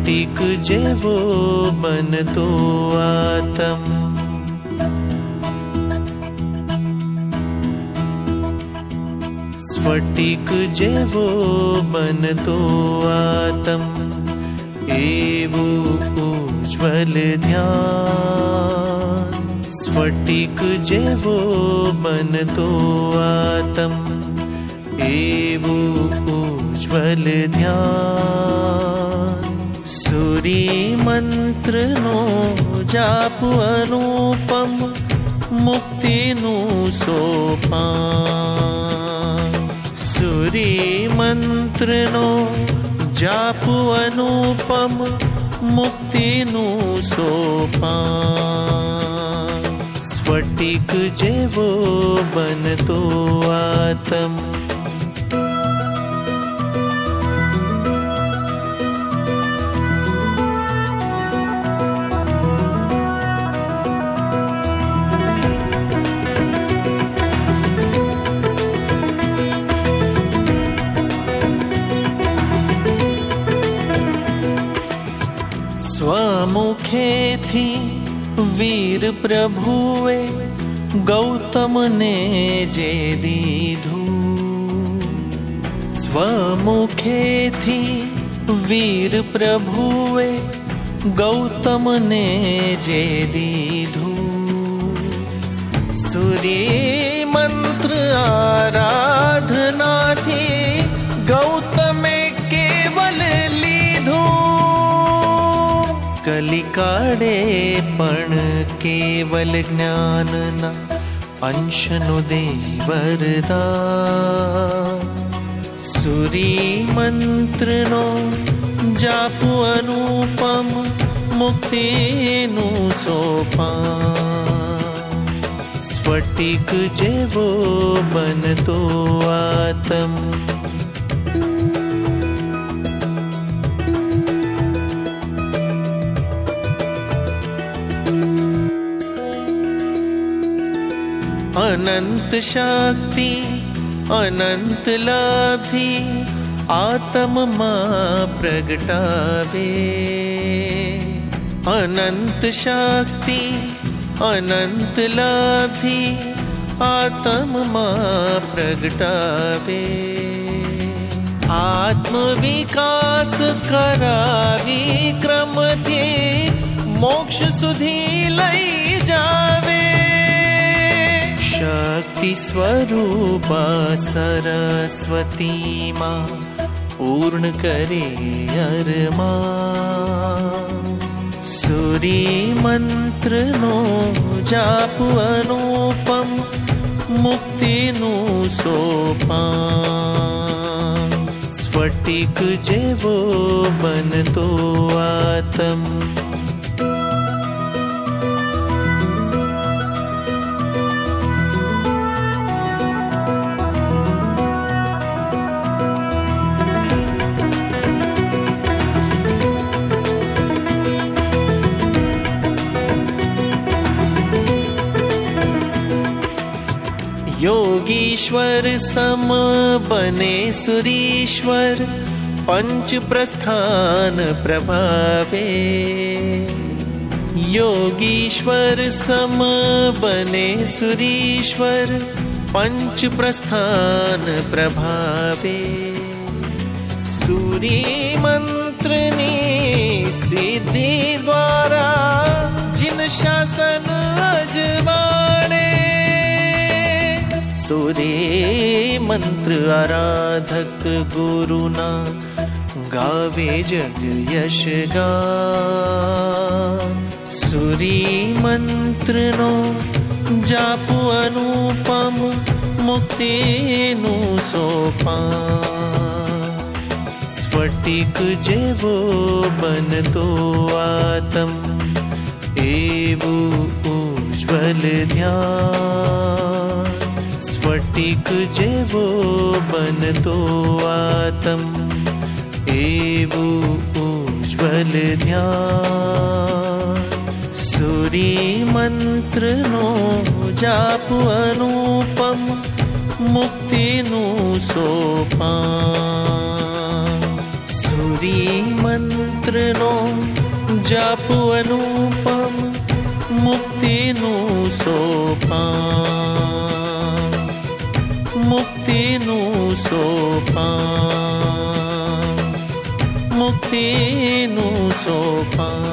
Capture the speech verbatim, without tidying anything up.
સ્ફટિક જેવો બનતો આતમ. સ્ફટિક જેવો બનતો આતમ, એવું ઉજ્જવલ ધ્યાન. સ્ફટિક જેવો બનતો આતમ, એવું ઉજ્જવલ ધ્યાન. સૂરી મંત્રનો જાપ અનુપમ, મુક્તિનું સોપાન. સૂરી મંત્રનો જાપ અનુપમ, મુક્તિનું સોપાન. સ્ફટિક જેવો બનતો આતમ. સ્વમુખેથી વીર પ્રભુએ ગૌતમને જે દીધું. સ્વમુખેથી વીર પ્રભુએ ગૌતમને જે દીધું. સૂર્ય મંત્ર આરાધનાથી ગૌતમે કેવલ લીધું. કલિકાળે પણ કેવલ જ્ઞાનના અંશનું દે વરદાન. સૂરી મંત્રનો જાપ અનુપમ, મુક્તિનું સોપાન. સ્ફટિક જેવો બનતો આતમ. અનંત શક્તિ અનંત લબ્ધિ આત્મમાં પ્રગટાવે. અનંત શક્તિ અનંત લબ્ધિ આત્મમાં પ્રગટાવે. આત્મવિકાસ કરાવી ક્રમથી મોક્ષ સુધી લઈ જાવે. શક્તિ સ્વરૂપા સરસ્વતીમાં પૂર્ણ કરે અરમાન. સૂરી મંત્રનો જાપ અનુપમ, મુક્તિનું સોપાન. સ્ફટિક જેવો બનતો આતમ. યોગીશ્વર સમ બને સુરીશ્વર, પંચ પ્રસ્થાન પ્રભાવે. યોગીશ્વર સમ બને સુરીશ્વર, પંચ પ્રસ્થાન પ્રભાવે. સૂરી મંત્રની સિદ્ધિ દ્વારા જીન શાસન અજવાણે. સૂર્ય મંત્ર આરાધક ગુરુના ગાવે જગ યશ ગાન. સૂર્ય મંત્રનો જાપ અનુપમ, મુક્તિનું સોપાન. સ્ફટિક જેવો બનતો આતમ, એવું ઉજ્જવલ ધ્યાન. સ્ફટિક જેવો બનતો આતમ, એવું ઉજ્જવલ ધ્યાન. સૂરી મંત્રનો જાપ અનુપમ, મુક્તિનું સોપાન. સૂરી મંત્ર મંત્રનો જાપ અનુપમ મુક્તિનું સોપાન, મુક્તિનું સોપાન, મુક્તિનું સોપાન.